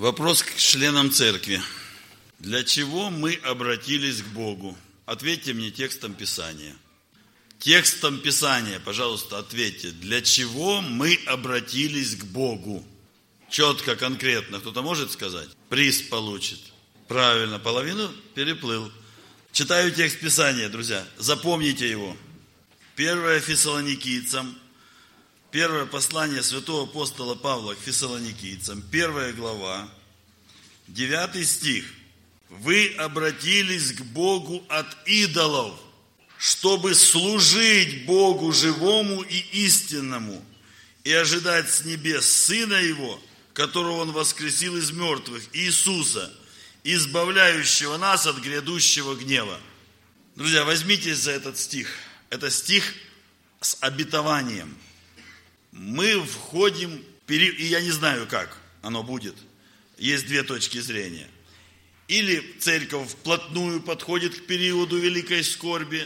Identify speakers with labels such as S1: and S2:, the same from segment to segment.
S1: Вопрос к членам церкви. Для чего мы обратились к Богу? Ответьте мне текстом Писания. Текстом Писания, пожалуйста, ответьте. Для чего мы обратились к Богу? Четко, конкретно. Кто-то может сказать? Приз получит. Правильно, половину переплыл. Читаю текст Писания, друзья. Запомните его. 1 Фессалоникийцам. Первое послание святого апостола Павла к Фессалоникийцам. 1 глава. 9 стих. Вы обратились к Богу от идолов, чтобы служить Богу живому и истинному, и ожидать с небес Сына Его, которого Он воскресил из мертвых, Иисуса, избавляющего нас от грядущего гнева. Друзья, возьмитесь за этот стих. Это стих с обетованием. Мы входим в период, и я не знаю, как оно будет. Есть две точки зрения. Или церковь вплотную подходит к периоду великой скорби.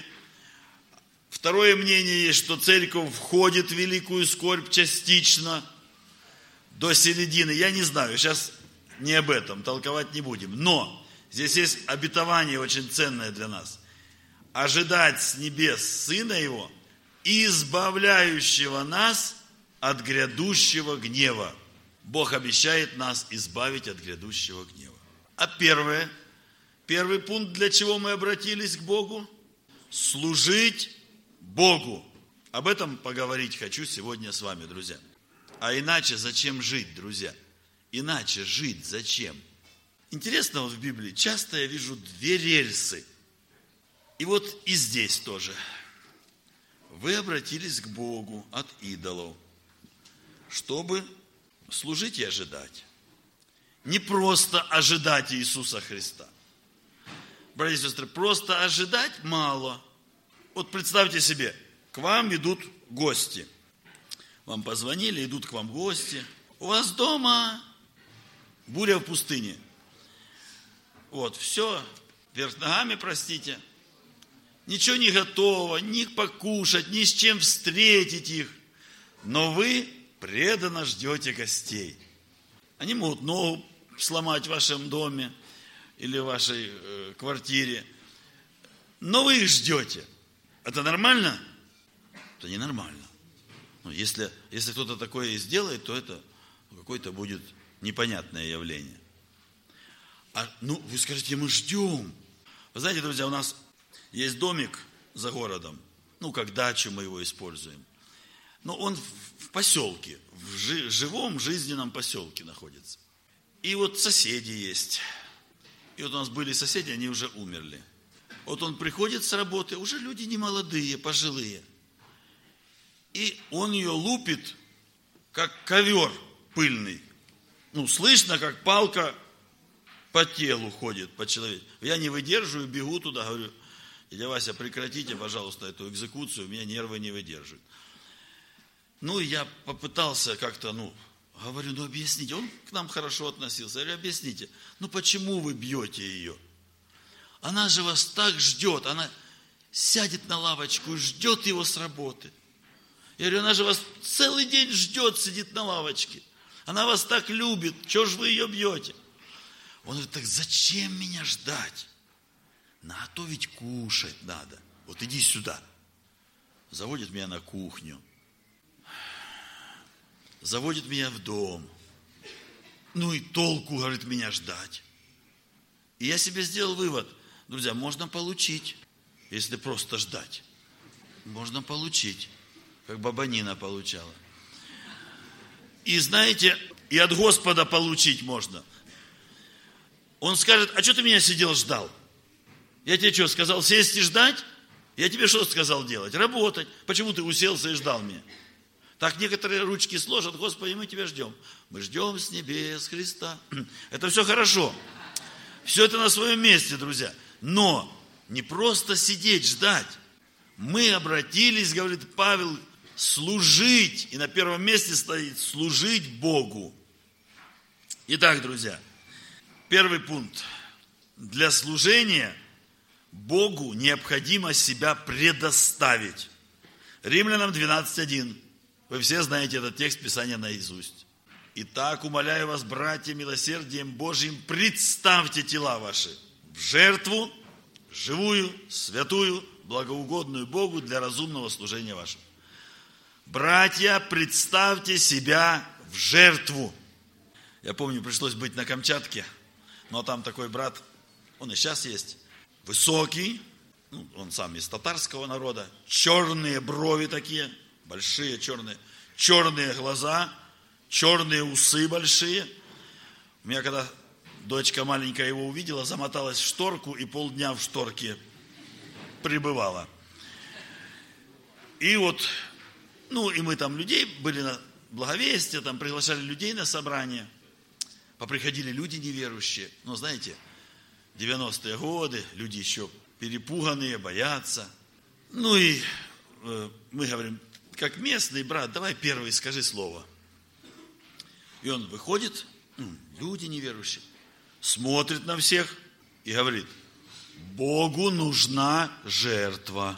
S1: Второе мнение есть, что церковь входит в великую скорбь частично до середины. Я не знаю, сейчас не об этом, толковать не будем. Но здесь есть обетование очень ценное для нас. Ожидать с небес Сына Его, избавляющего нас от грядущего гнева. Бог обещает нас избавить от грядущего гнева. А первый пункт, для чего мы обратились к Богу? Служить Богу. Об этом поговорить хочу сегодня с вами, друзья. А иначе зачем жить, друзья? Иначе жить зачем? Интересно, вот в Библии часто я вижу две рельсы. И вот и здесь тоже. Вы обратились к Богу от идолов, чтобы служить и ожидать. Не просто ожидать Иисуса Христа. Братья и сестры, просто ожидать мало. Вот представьте себе, к вам идут гости. Вам позвонили, идут к вам гости. У вас дома буря в пустыне. Вот, все, вверх ногами, простите. Ничего не готово, ни покушать, ни с чем встретить их. Но вы преданно ждете гостей. Они могут ногу сломать в вашем доме или в вашей квартире. Но вы их ждете. Это нормально? Это ненормально. Но если кто-то такое и сделает, то это какое-то будет непонятное явление. Вы скажете, мы ждем. Вы знаете, друзья, у нас есть домик за городом. Как дачу мы его используем. Но он в поселке, в живом жизненном поселке находится. И вот соседи есть. И вот у нас были соседи, они уже умерли. Вот он приходит с работы, уже люди не молодые, пожилые. И он ее лупит, как ковер пыльный. Слышно, как палка по телу ходит, по человеку. Я не выдерживаю, бегу туда, говорю, дядя Вася, прекратите, пожалуйста, эту экзекуцию, у меня нервы не выдерживают. Я попытался как-то, говорю, объясните. Он к нам хорошо относился. Я говорю, объясните, почему вы бьете ее? Она же вас так ждет. Она сядет на лавочку и ждет его с работы. Я говорю, она же вас целый день ждет, сидит на лавочке. Она вас так любит. Чего же вы ее бьете? Он говорит, так зачем меня ждать? А то ведь кушать надо. Вот иди сюда. Заводит меня на кухню. Заводит меня в дом. И толку, говорит, меня ждать. И я себе сделал вывод. Друзья, можно получить, если просто ждать. Можно получить, как баба Нина получала. И знаете, и от Господа получить можно. Он скажет, а что ты меня сидел ждал? Я тебе что, сказал сесть и ждать? Я тебе что сказал делать? Работать. Почему ты уселся и ждал меня? Так некоторые ручки сложат, Господи, мы Тебя ждем. Мы ждем с небес Христа. Это все хорошо. Все это на своем месте, друзья. Но не просто сидеть, ждать. Мы обратились, говорит Павел, служить. И на первом месте стоит служить Богу. Итак, друзья, первый пункт. Для служения Богу необходимо себя предоставить. Римлянам 12:1. Вы все знаете этот текст Писания наизусть. Итак, умоляю вас, братья, милосердием Божьим, представьте тела ваши в жертву, живую, святую, благоугодную Богу для разумного служения вашего. Братья, представьте себя в жертву. Я помню, пришлось быть на Камчатке, но там такой брат, он и сейчас есть, высокий, он сам из татарского народа, черные брови такие, большие черные глаза, черные усы большие. У меня когда дочка маленькая его увидела, замоталась в шторку и полдня в шторке пребывала. И вот, и мы там людей были на благовестие, там приглашали людей на собрание. Поприходили люди неверующие. Но знаете, 90-е годы, люди еще перепуганные, боятся. Мы говорим, как местный брат, давай первый скажи слово. И он выходит, люди неверующие, смотрит на всех и говорит, Богу нужна жертва.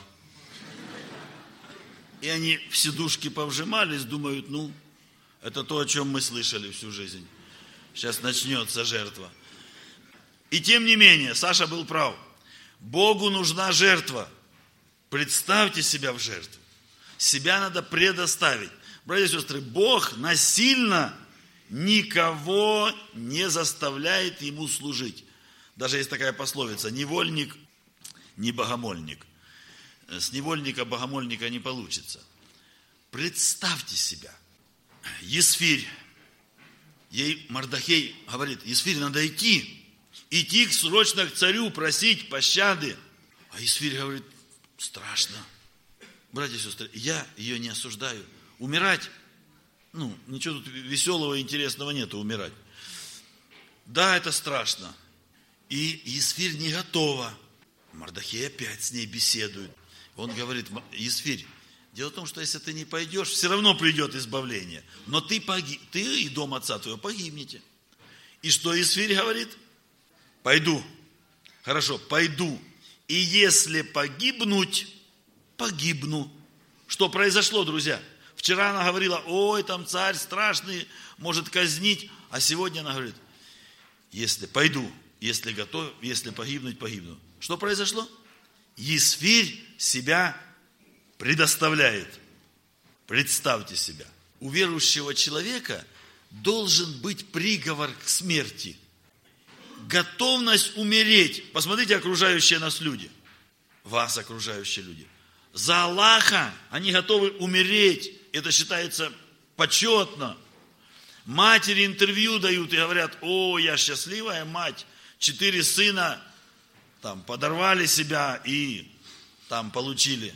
S1: И они в сидушки повжимались, думают, это то, о чем мы слышали всю жизнь. Сейчас начнется жертва. И тем не менее, Саша был прав. Богу нужна жертва. Представьте себя в жертву. Себя надо предоставить. Братья и сестры, Бог насильно никого не заставляет ему служить. Даже есть такая пословица: невольник, не богомольник. С невольника богомольника не получится. Представьте себя. Есфирь, ей Мардохей говорит, Есфирь, надо идти срочно к царю просить пощады. А Есфирь говорит, страшно. Братья и сестры, я ее не осуждаю. Умирать, ничего тут веселого и интересного нету, умирать. Да, это страшно. И Есфирь не готова. Мардохей опять с ней беседует. Он говорит, Есфирь, дело в том, что если ты не пойдешь, все равно придет избавление. Но ты и дом отца твоего погибнете. И что Есфирь говорит? Пойду. Хорошо, пойду. И если погибнуть, погибну. Что произошло, друзья? Вчера она говорила, ой, там царь страшный, может казнить. А сегодня она говорит, если пойду, если готов, если погибнуть, погибну. Что произошло? Есфирь себя предоставляет. Представьте себя. У верующего человека должен быть приговор к смерти. Готовность умереть. Посмотрите, окружающие нас люди. Вас окружающие люди. За Аллаха они готовы умереть. Это считается почетно. Матери интервью дают и говорят, о, я счастливая мать. 4 сына там подорвали себя и там получили.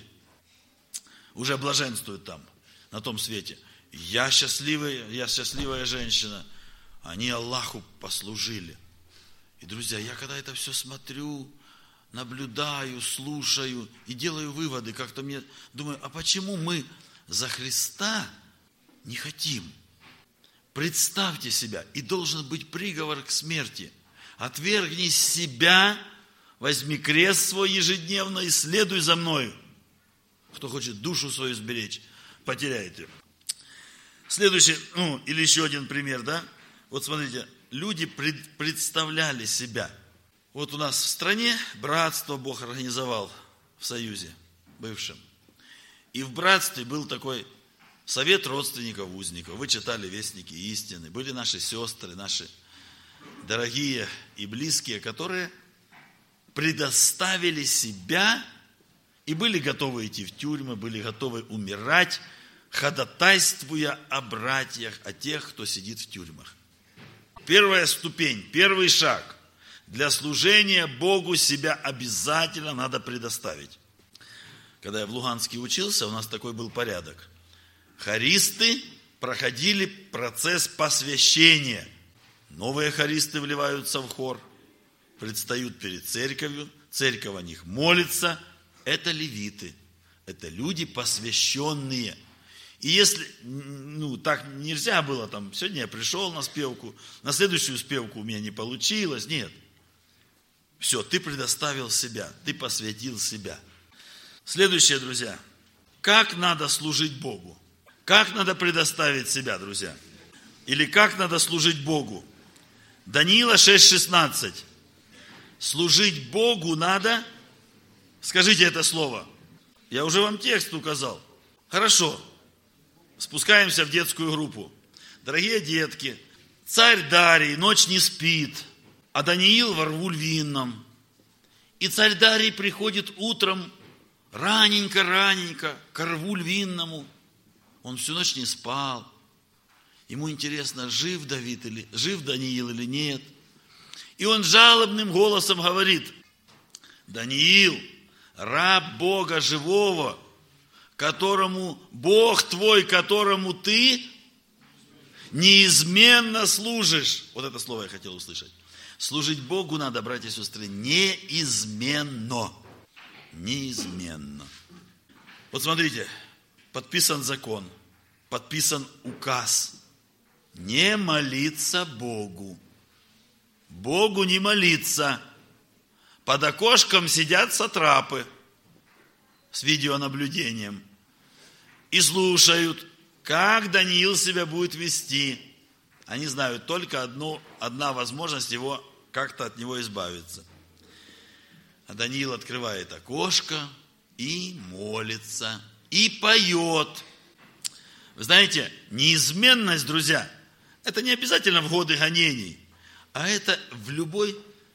S1: Уже блаженствуют там, на том свете. Я счастливая женщина. Они Аллаху послужили. И, друзья, я когда это все смотрю, наблюдаю, слушаю и делаю выводы, как-то мне думаю, а почему мы за Христа не хотим? Представьте себя, и должен быть приговор к смерти. Отвергни себя, возьми крест свой ежедневно и следуй за мною. Кто хочет душу свою сберечь, потеряет ее. Следующий, или еще один пример, да? Вот смотрите, люди представляли себя. Вот у нас в стране братство Бог организовал в Союзе бывшем. И в братстве был такой совет родственников узников. Вы читали «Вестники истины». Были наши сестры, наши дорогие и близкие, которые предоставили себя и были готовы идти в тюрьмы, были готовы умирать, ходатайствуя о братьях, о тех, кто сидит в тюрьмах. Первая ступень, первый шаг. Для служения Богу себя обязательно надо предоставить. Когда я в Луганске учился, у нас такой был порядок. Хористы проходили процесс посвящения. Новые хористы вливаются в хор, предстают перед церковью, церковь о них молится. Это левиты, это люди посвященные. И если, так нельзя было, сегодня я пришел на спевку, на следующую спевку у меня не получилось, нет. Все, ты предоставил себя, ты посвятил себя. Следующее, друзья, как надо служить Богу? Как надо предоставить себя, друзья? Или как надо служить Богу. Даниила 6:16. Служить Богу надо, скажите это слово. Я уже вам текст указал. Хорошо. Спускаемся в детскую группу. Дорогие детки, царь Дарий ночь не спит, а Даниил во рву львином. И царь Дарий приходит утром раненько к рву львиному. Он всю ночь не спал. Ему интересно, жив Даниил или нет. И он жалобным голосом говорит: Даниил, раб Бога живого, которому Бог твой, которому ты неизменно служишь. Вот это слово я хотел услышать. Служить Богу надо, братья и сестры, неизменно. Неизменно. Вот смотрите, подписан закон, подписан указ. Не молиться Богу. Богу не молиться. Под окошком сидят сатрапы с видеонаблюдением и слушают, как Даниил себя будет вести. Они знают только одна возможность его как-то от него избавиться. А Даниил открывает окошко и молится, и поет. Вы знаете, неизменность, друзья, это не обязательно в годы гонений, а это в любой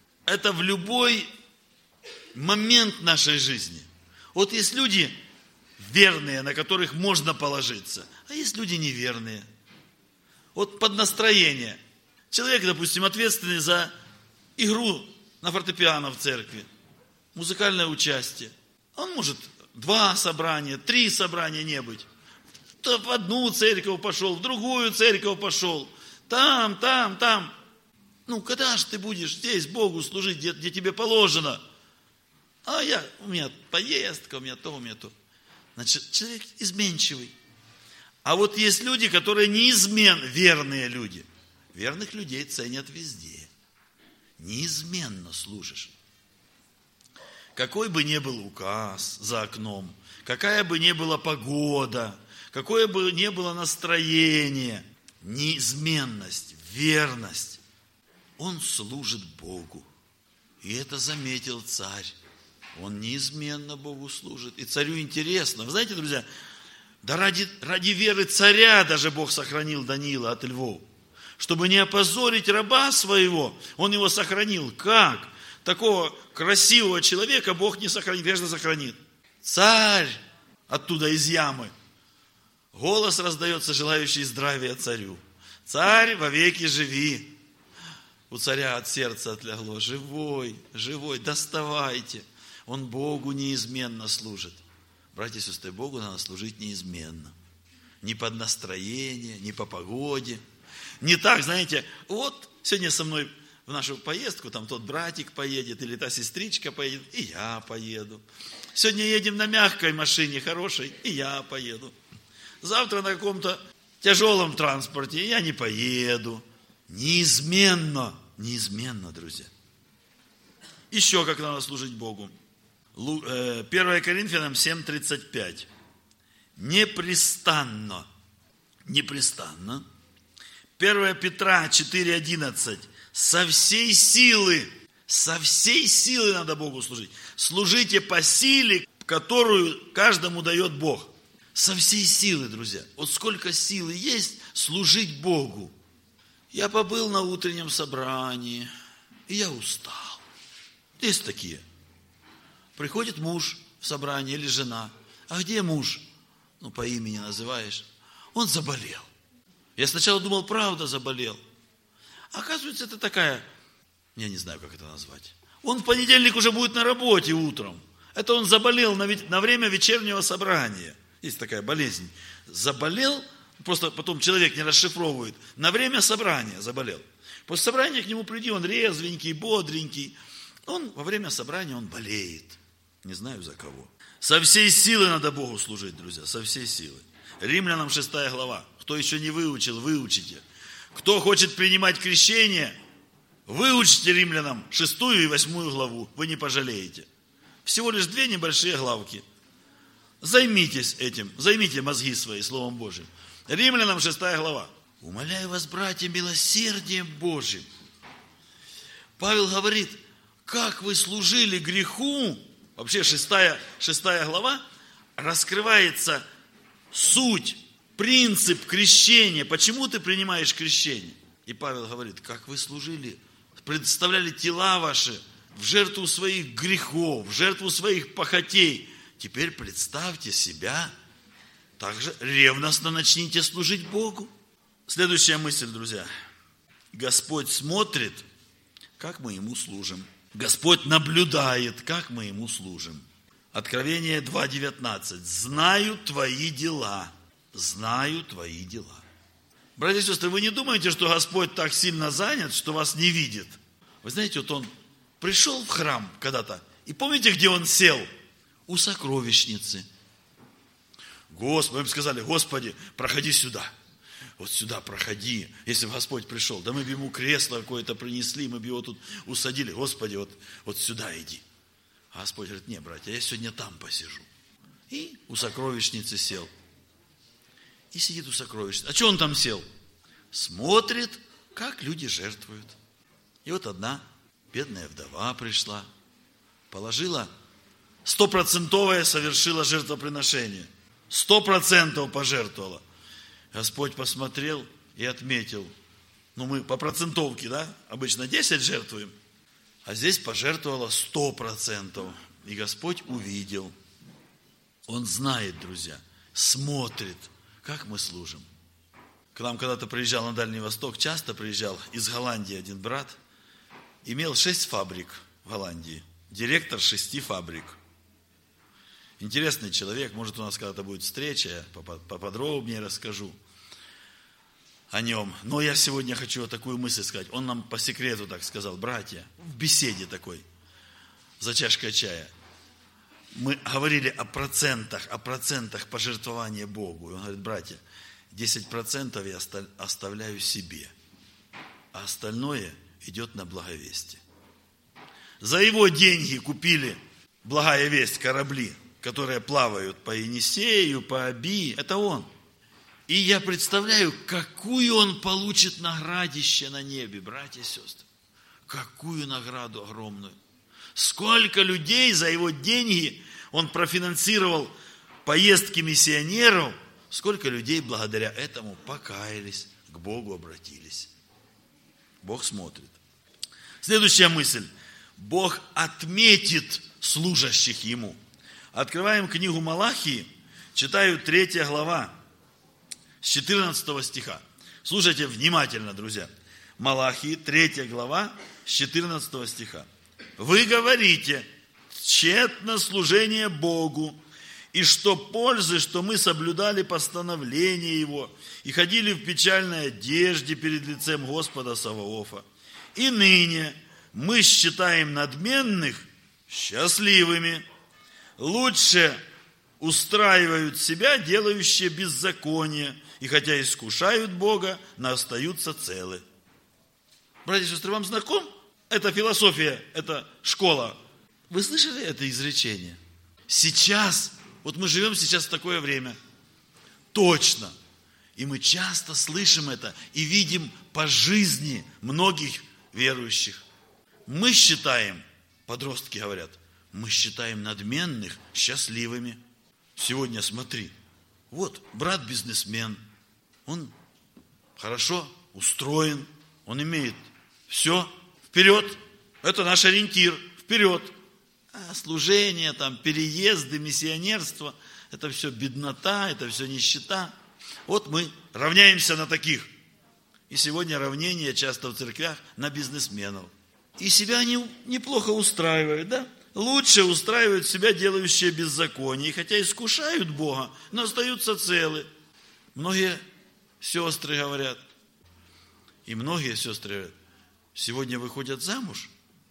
S1: момент нашей жизни. Вот есть люди верные, на которых можно положиться, а есть люди неверные. Вот под настроение. Человек, допустим, ответственный за игру на фортепиано в церкви, музыкальное участие. Он может 2 собрания, 3 собрания не быть. В одну церковь пошел, в другую церковь пошел. Там. Ну, когда же ты будешь здесь Богу служить, где тебе положено? У меня поездка, у меня то. Значит, человек изменчивый. А вот есть люди, которые верные люди. Верных людей ценят везде. Неизменно служишь. Какой бы ни был указ за окном, какая бы ни была погода, какое бы ни было настроение, неизменность, верность, он служит Богу. И это заметил царь. Он неизменно Богу служит. И царю интересно. Вы знаете, друзья, да ради веры царя даже Бог сохранил Даниила от львов. Чтобы не опозорить раба своего, он его сохранил. Как? Такого красивого человека Бог не сохранит, вечно сохранит. Царь оттуда из ямы. Голос раздается, желающий здравия царю. Царь, вовеки живи. У царя от сердца отлегло. Живой, доставайте. Он Богу неизменно служит. Братья и сестры, Богу надо служить неизменно. Не под настроение, не по погоде. Не так, знаете, вот сегодня со мной в нашу поездку, там тот братик поедет, или та сестричка поедет, и я поеду. Сегодня едем на мягкой машине, хорошей, и я поеду. Завтра на каком-то тяжелом транспорте, и я не поеду. Неизменно, друзья. Еще как надо служить Богу. 1 Коринфянам 7:35. Непрестанно. 1 Петра 4:11. Со всей силы надо Богу служить. Служите по силе, которую каждому дает Бог. Со всей силы, друзья. Вот сколько силы есть служить Богу. Я побыл на утреннем собрании, и я устал. Есть такие. Приходит муж в собрание или жена. А где муж? По имени называешь. Он заболел. Я сначала думал, правда заболел. Оказывается, это такая, я не знаю, как это назвать. Он в понедельник уже будет на работе утром. Это он заболел на время вечернего собрания. Есть такая болезнь. Заболел, просто потом человек не расшифровывает. На время собрания заболел. После собрания к нему приди, он резвенький, бодренький. Во время собрания он болеет. Не знаю за кого. Со всей силы надо Богу служить, друзья, со всей силы. Римлянам 6 глава. Кто еще не выучил, выучите. Кто хочет принимать крещение, выучите Римлянам 6 и 8 главу. Вы не пожалеете. Всего лишь 2 небольшие главки. Займитесь этим. Займите мозги свои Словом Божьим. Римлянам 6 глава. Умоляю вас, братья, милосердием Божьим. Павел говорит, как вы служили греху, вообще 6 глава, раскрывается суть, принцип крещения. Почему ты принимаешь крещение? И Павел говорит, как вы служили, представляли тела ваши в жертву своих грехов, в жертву своих похотей. Теперь представьте себя, также ревностно начните служить Богу. Следующая мысль, друзья. Господь смотрит, как мы Ему служим. Господь наблюдает, как мы Ему служим. Откровение 2:19. Знаю твои дела. Знаю твои дела. Братья и сестры, вы не думаете, что Господь так сильно занят, что вас не видит? Вы знаете, вот Он пришел в храм когда-то, и помните, где Он сел? У сокровищницы. Господи, мы бы сказали, Господи, проходи сюда. Вот сюда проходи, если бы Господь пришел. Да мы бы Ему кресло какое-то принесли, мы бы Его тут усадили. Господи, вот сюда иди. А Господь говорит, не, братья, я сегодня там посижу. И у сокровищницы сел. И сидит у сокровищницы. А что он там сел? Смотрит, как люди жертвуют. И вот одна бедная вдова пришла, положила 100% совершила жертвоприношение. 100% пожертвовала. Господь посмотрел и отметил. Мы по процентовке, да? Обычно 10 жертвуем. А здесь пожертвовала 100%. И Господь увидел. Он знает, друзья, смотрит, как мы служим. К нам когда-то приезжал на Дальний Восток, часто приезжал из Голландии один брат. Имел 6 фабрик в Голландии. Директор 6 фабрик. Интересный человек, может у нас когда-то будет встреча, я поподробнее расскажу о нем. Но я сегодня хочу вот такую мысль сказать. Он нам по секрету так сказал, братья, в беседе такой, за чашкой чая. Мы говорили о процентах пожертвования Богу. И он говорит, братья, 10% я оставляю себе, а остальное идет на благовестие. За его деньги купили благая весть, корабли, которые плавают по Енисею, по Оби. Это он. И я представляю, какую он получит наградище на небе, братья и сестры. Какую награду огромную. Сколько людей за его деньги он профинансировал поездки миссионеров. Сколько людей благодаря этому покаялись, к Богу обратились. Бог смотрит. Следующая мысль. Бог отметит служащих Ему. Открываем книгу Малахии, читаю 3 глава, с 14 стиха. Слушайте внимательно, друзья. Малахии, 3 глава, с 14 стиха. Вы говорите, тщетно служение Богу, и что пользы, что мы соблюдали постановление Его, и ходили в печальной одежде перед лицем Господа Саваофа. И ныне мы считаем надменных счастливыми. Лучше устраивают себя, делающие беззаконие, и хотя искушают Бога, но остаются целы. Братья и сестры, вам знаком? Это философия, это школа. Вы слышали это изречение? Сейчас, вот мы живем сейчас в такое время. Точно. И мы часто слышим это и видим по жизни многих верующих. Мы считаем, подростки говорят, мы считаем надменных счастливыми. Сегодня смотри, вот брат бизнесмен, он хорошо устроен, он имеет все, вперед, это наш ориентир, вперед. А служение, там, переезды, миссионерство, это все беднота, это все нищета. Вот мы равняемся на таких. И сегодня равнение часто в церквях на бизнесменов. И себя они неплохо устраивают, да? Лучше устраивают себя, делающие беззаконие. И хотя искушают Бога, но остаются целы. Многие сестры говорят, и многие сестры говорят, сегодня выходят замуж.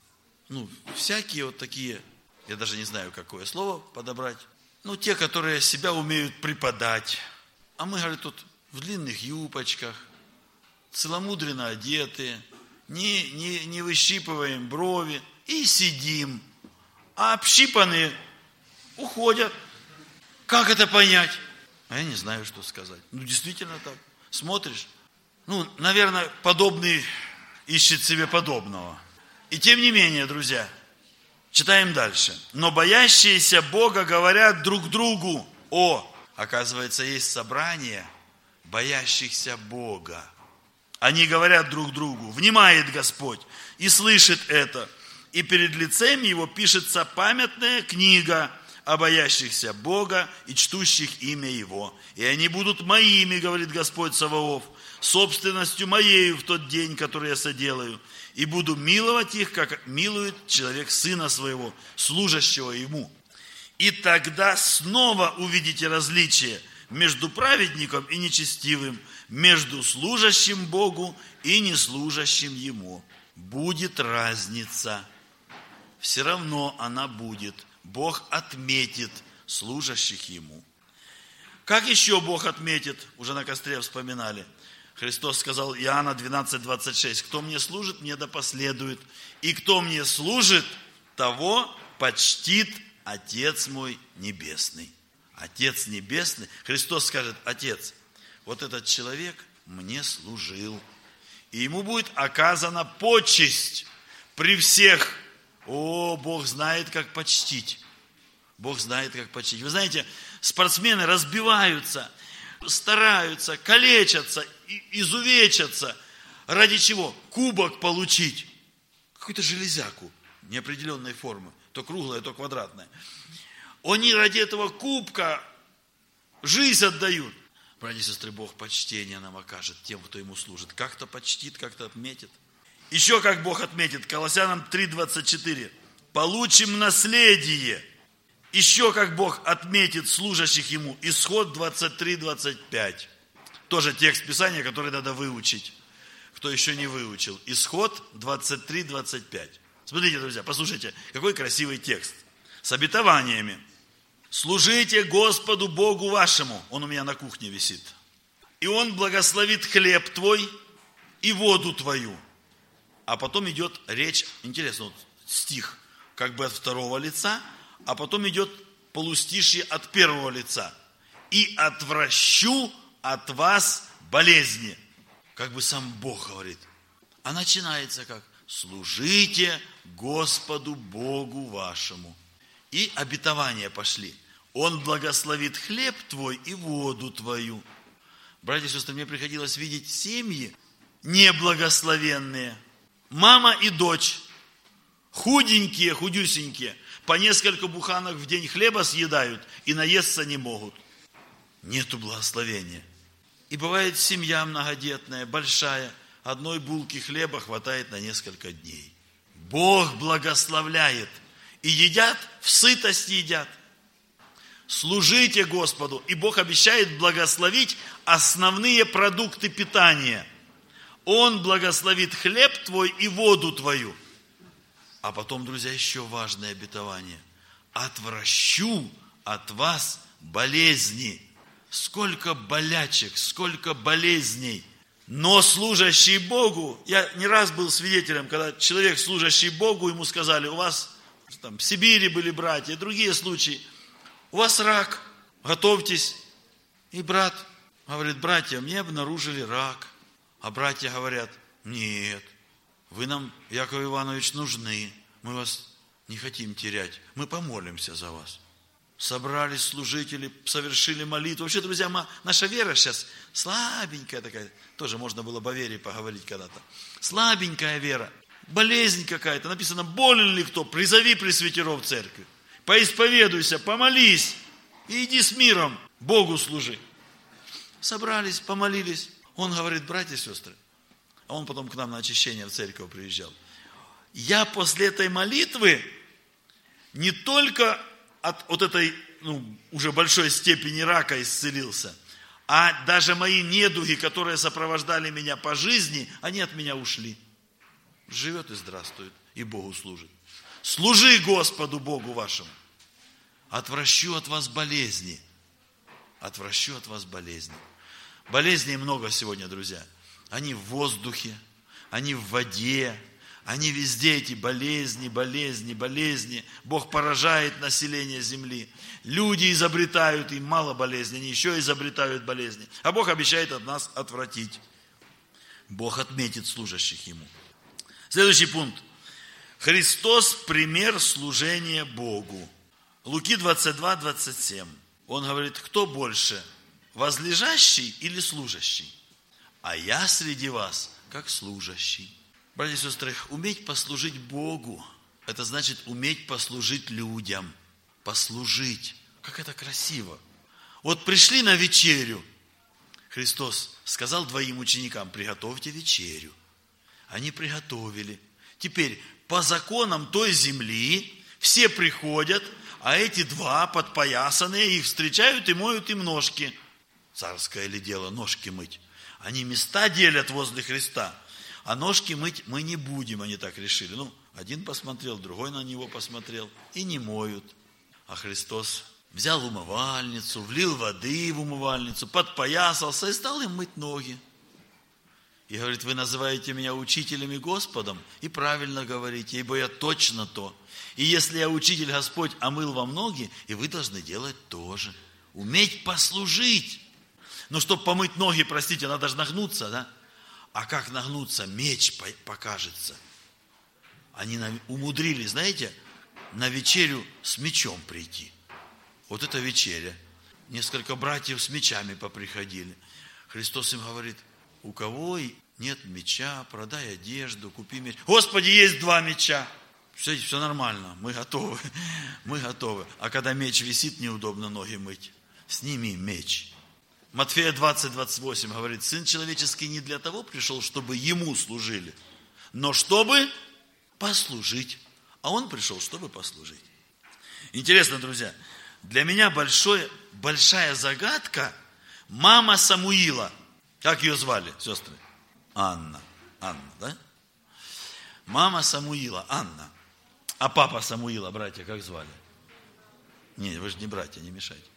S1: Всякие вот такие, я даже не знаю, какое слово подобрать. Те, которые себя умеют преподать. А мы, говорят, тут в длинных юбочках, целомудренно одетые, не выщипываем брови и сидим. А общипанные уходят. Как это понять? А я не знаю, что сказать. Действительно так. Смотришь, Наверное, подобный ищет себе подобного. И тем не менее, друзья, читаем дальше. Но боящиеся Бога говорят друг другу: оказывается, есть собрание боящихся Бога. Они говорят друг другу: внимает Господь и слышит это. И перед лицем Его пишется памятная книга о боящихся Бога и чтущих имя Его. И они будут моими, говорит Господь Саваоф, собственностью моею в тот день, который я соделаю. И буду миловать их, как милует человек сына своего, служащего ему. И тогда снова увидите различие между праведником и нечестивым, между служащим Богу и неслужащим Ему. Будет разница. Все равно она будет. Бог отметит служащих Ему. Как еще Бог отметит? Уже на костре вспоминали. Христос сказал, Иоанна 12:26, кто мне служит, мне да последует. И кто мне служит, того почтит Отец мой Небесный. Отец Небесный. Христос скажет: Отец, вот этот человек мне служил. И ему будет оказана почесть при всех. Бог знает, как почтить. Бог знает, как почтить. Вы знаете, спортсмены разбиваются, стараются, калечатся, изувечатся. Ради чего? Кубок получить. Какую-то железяку неопределенной формы. То круглая, то квадратная. Они ради этого кубка жизнь отдают. Братья и сестры, Бог почтение нам окажет тем, кто Ему служит. Как-то почтит, как-то отметит. Еще как Бог отметит, Колоссянам 3:24. Получим наследие. Еще как Бог отметит служащих Ему. Исход 23:25. Тоже текст Писания, который надо выучить. Кто еще не выучил. Исход 23:25. Смотрите, друзья, послушайте, какой красивый текст. С обетованиями. Служите Господу Богу вашему. Он у меня на кухне висит. И Он благословит хлеб твой и воду твою. А потом идет речь, интересно, стих как бы от второго лица, а потом идет полустишье от первого лица. И отвращу от вас болезни. Как бы сам Бог говорит. А начинается как? Служите Господу Богу вашему. И обетования пошли. Он благословит хлеб твой и воду твою. Братья и сестры, мне приходилось видеть семьи неблагословенные. Мама и дочь, худенькие, худюсенькие, по несколько буханок в день хлеба съедают и наесться не могут. Нету благословения. И бывает семья многодетная, большая, одной булки хлеба хватает на несколько дней. Бог благословляет. И едят, в сытость едят. Служите Господу. И Бог обещает благословить основные продукты питания. Он благословит хлеб твой и воду твою. А потом, друзья, еще важное обетование. Отвращу от вас болезни. Сколько болячек, сколько болезней. Но служащий Богу, я не раз был свидетелем, когда человек, служащий Богу, ему сказали, у вас там в Сибири были братья, другие случаи, у вас рак, готовьтесь. И брат говорит, братья, мне обнаружили рак. А братья говорят, нет, вы нам, Яков Иванович, нужны, мы вас не хотим терять, мы помолимся за вас. Собрались служители, совершили молитву. Вообще, друзья, наша вера сейчас слабенькая такая, тоже можно было бы о вере поговорить когда-то. Слабенькая вера, болезнь какая-то, написано, болен ли кто, призови пресвитеров церкви, поисповедуйся, помолись и иди с миром, Богу служи. Собрались, помолились. Он говорит, братья и сестры, а он потом к нам на очищение в церковь приезжал. Я после этой молитвы не только от этой уже большой степени рака исцелился, а даже мои недуги, которые сопровождали меня по жизни, они от меня ушли. Живет и здравствует, и Богу служит. Служи Господу Богу вашему. Отвращу от вас болезни. Отвращу от вас болезни. Болезней много сегодня, друзья. Они в воздухе, они в воде, они везде эти болезни. Бог поражает население земли. Люди изобретают, им мало болезней, они еще изобретают болезни. А Бог обещает от нас отвратить. Бог отметит служащих Ему. Следующий пункт. Христос – пример служения Богу. Луки 22, 27. Он говорит, кто больше, возлежащий или служащий? А я среди вас, как служащий. Братья и сестры, уметь послужить Богу, это значит уметь послужить людям. Послужить. Как это красиво. Вот пришли на вечерю. Христос сказал двоим ученикам, приготовьте вечерю. Они приготовили. Теперь по законам той земли все приходят, а эти два подпоясанные их встречают и моют им ножки. Царское ли дело ножки мыть? Они места делят возле Христа, а ножки мыть мы не будем, они так решили. Один посмотрел, другой на него посмотрел и не моют. А Христос взял умывальницу, влил воды в умывальницу, подпоясался и стал им мыть ноги. И говорит, вы называете меня учителем и Господом, и правильно говорите, ибо я точно то. И если я учитель, Господь омыл вам ноги, и вы должны делать то же. Уметь послужить. Но чтобы помыть ноги, простите, надо же нагнуться, да? А как нагнуться? Меч покажется. Они умудрились, знаете, на вечерю с мечом прийти. Вот это вечеря. Несколько братьев с мечами поприходили. Христос им говорит, у кого нет меча, продай одежду, купи меч. Господи, есть 2 меча. Все нормально, мы готовы, мы готовы. А когда меч висит, неудобно ноги мыть. Сними меч. Матфея 20, 28 говорит, Сын человеческий не для того пришел, чтобы Ему служили, но чтобы послужить. А Он пришел, чтобы послужить. Интересно, друзья, для меня большая загадка мама Самуила. Как ее звали, сестры? Анна, да? Мама Самуила, Анна. А папа Самуила, братья, как звали? Не, вы же не братья, не мешайте.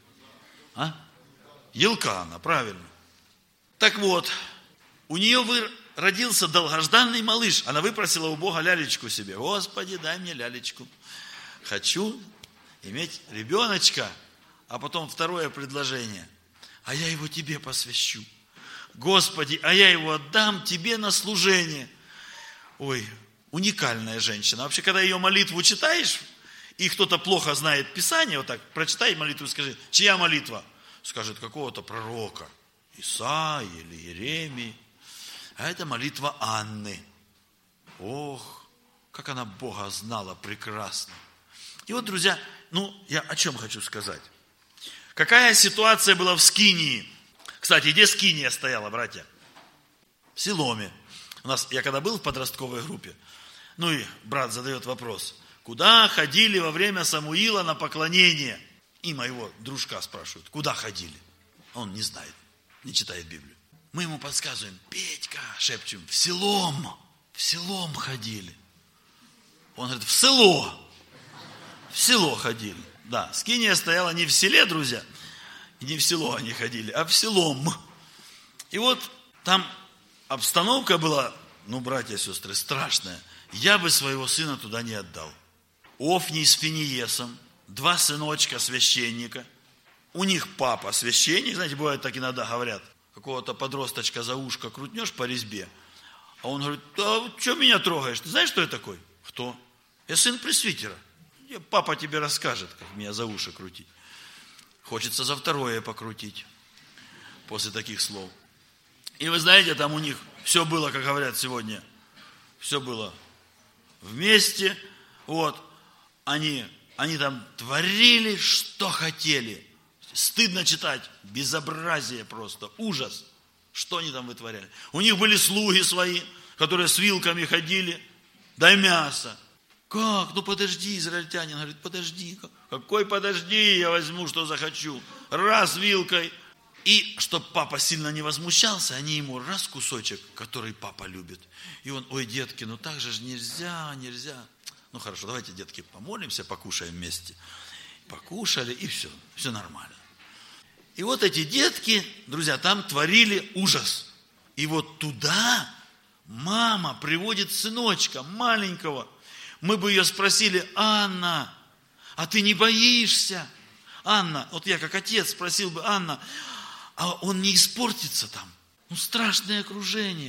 S1: Елкана, правильно. Так вот, у нее родился долгожданный малыш. Она выпросила у Бога лялечку себе. Господи, дай мне лялечку. Хочу иметь ребеночка. А потом второе предложение. А я его тебе посвящу. Господи, а я его отдам тебе на служение. Ой, уникальная женщина. Вообще, когда ее молитву читаешь, и кто-то плохо знает Писание, вот так, прочитай молитву и скажи, чья молитва? Скажет, какого-то пророка. Исаии или Иеремии. А это молитва Анны. Ох, как она Бога знала прекрасно. И вот, друзья, я о чем хочу сказать. Какая ситуация была в Скинии? Кстати, где Скиния стояла, братья? В Силоме. Я когда был в подростковой группе, и брат задает вопрос, куда ходили во время Самуила на поклонение? И моего дружка спрашивают, куда ходили? Он не знает, не читает Библию. Мы ему подсказываем, Петька, шепчем, в Силом ходили. Он говорит, в село ходили. Да, Скиния стояла не в селе, друзья, и не в село они ходили, а в Силом. И вот там обстановка была, братья и сестры, страшная. Я бы своего сына туда не отдал. Офний с Финиесом, 2 сыночка священника. У них папа священник, знаете, бывает так иногда говорят, какого-то подросточка за ушко крутнешь по резьбе, а он говорит, а что меня трогаешь? Ты знаешь, что я такой? Кто? Я сын пресвитера. Папа тебе расскажет, как меня за уши крутить. Хочется за второе покрутить после таких слов. И вы знаете, там у них все было, как говорят сегодня, все было вместе. Вот, они там творили, что хотели. Стыдно читать, безобразие просто, ужас. Что они там вытворяли? У них были слуги свои, которые с вилками ходили, дай мясо. Как? Подожди, израильтянин говорит, подожди. Какой подожди, я возьму, что захочу. Раз вилкой. И, чтобы папа сильно не возмущался, они ему раз кусочек, который папа любит. И он, ой, детки, так же нельзя. Хорошо, давайте, детки, помолимся, покушаем вместе. Покушали, и все нормально. И вот эти детки, друзья, там творили ужас. И вот туда мама приводит сыночка маленького. Мы бы ее спросили, Анна, а ты не боишься? Анна, вот я как отец спросил бы, Анна, а он не испортится там? Страшное окружение.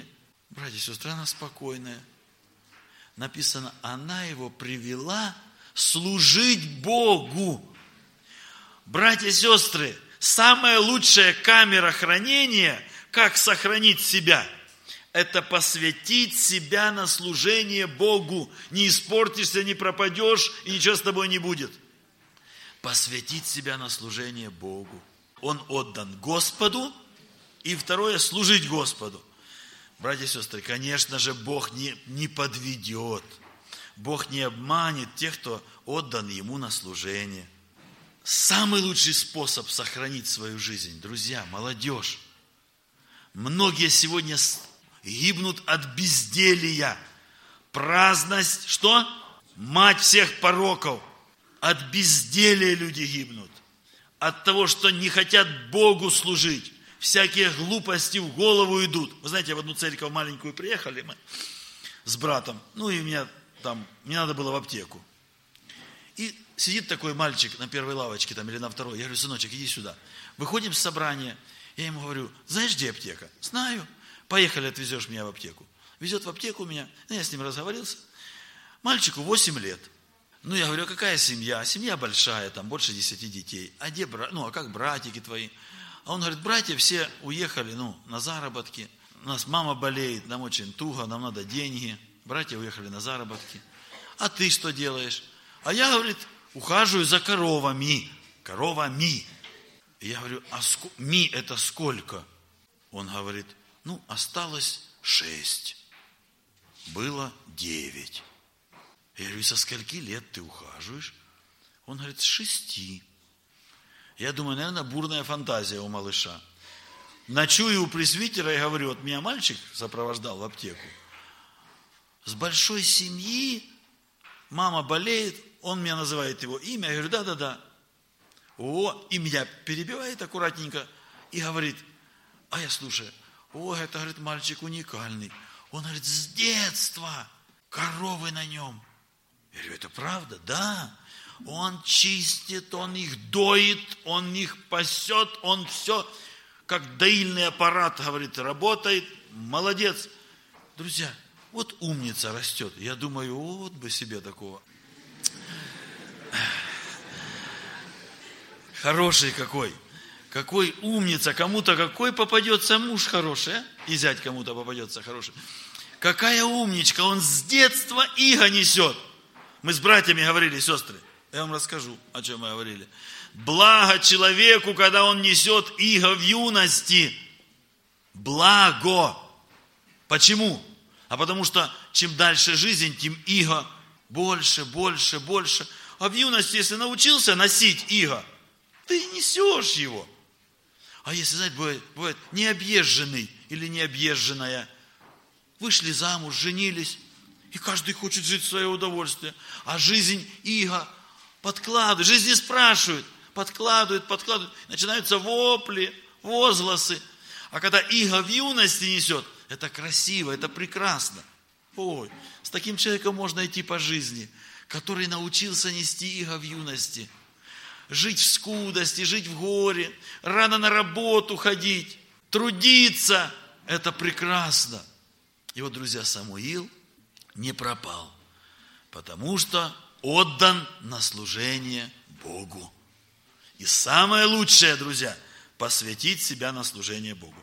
S1: Братья и сестры, она спокойная. Написано, она его привела служить Богу. Братья и сестры, самая лучшая камера хранения, как сохранить себя, это посвятить себя на служение Богу. Не испортишься, не пропадешь, и ничего с тобой не будет. Посвятить себя на служение Богу. Он отдан Господу. И второе, служить Господу. Братья и сестры, конечно же, Бог не подведет. Бог не обманет тех, кто отдан Ему на служение. Самый лучший способ сохранить свою жизнь, друзья, молодежь. Многие сегодня гибнут от безделия. Праздность, что? Мать всех пороков. От безделия люди гибнут. От того, что не хотят Богу служить. Всякие глупости в голову идут. Вы знаете, в одну церковь маленькую приехали мы с братом. И мне надо было в аптеку. И сидит такой мальчик на первой лавочке или на второй. Я говорю, сыночек, иди сюда. Выходим с собрания. Я ему говорю, знаешь, где аптека? Знаю. Поехали, отвезешь меня в аптеку. Везет в аптеку меня. Я с ним разговорился. Мальчику 8 лет. Я говорю, а какая семья? Семья большая, там больше 10 детей. А где а как братики твои? А он говорит, братья все уехали, на заработки. У нас мама болеет, нам очень туго, нам надо деньги. Братья уехали на заработки. А ты что делаешь? А я, говорит, ухаживаю за коровами. Коровами. И я говорю, а ми это сколько? Он говорит, осталось 6. Было 9. Я говорю, со скольки лет ты ухаживаешь? Он говорит, с 6. Я думаю, наверное, бурная фантазия у малыша. Ночую у пресвитера и говорю, меня мальчик сопровождал в аптеку. С большой семьи, мама болеет, он меня называет его имя. Я говорю, да. И меня перебивает аккуратненько и говорит, а я слушаю, это, говорит, мальчик уникальный. Он говорит, с детства коровы на нем. Я говорю, это правда? Да. Он чистит, он их доит, он их пасет, он все, как доильный аппарат, говорит, работает. Молодец. Друзья, вот умница растет. Я думаю, вот бы себе такого. Хороший какой. Какой умница. Кому-то какой попадется муж хороший, а? И зять кому-то попадется хороший. Какая умничка. Он с детства иго несет. Мы с братьями говорили, сестры. Я вам расскажу, о чем мы говорили. Благо человеку, когда он несет иго в юности. Благо. Почему? А потому что чем дальше жизнь, тем иго больше. А в юности, если научился носить иго, ты несешь его. А если, знаете, бывает необъезженный или необъезженная. Вышли замуж, женились, и каждый хочет жить в свое удовольствие. А жизнь иго подкладывает, жизнь не спрашивает, подкладывает. Начинаются вопли, возгласы. А когда иго в юности несет, это красиво, это прекрасно. С таким человеком можно идти по жизни, который научился нести иго в юности. Жить в скудости, жить в горе, рано на работу ходить, трудиться. Это прекрасно. И вот, друзья, Самуил не пропал, потому что отдан на служение Богу. И самое лучшее, друзья, посвятить себя на служение Богу.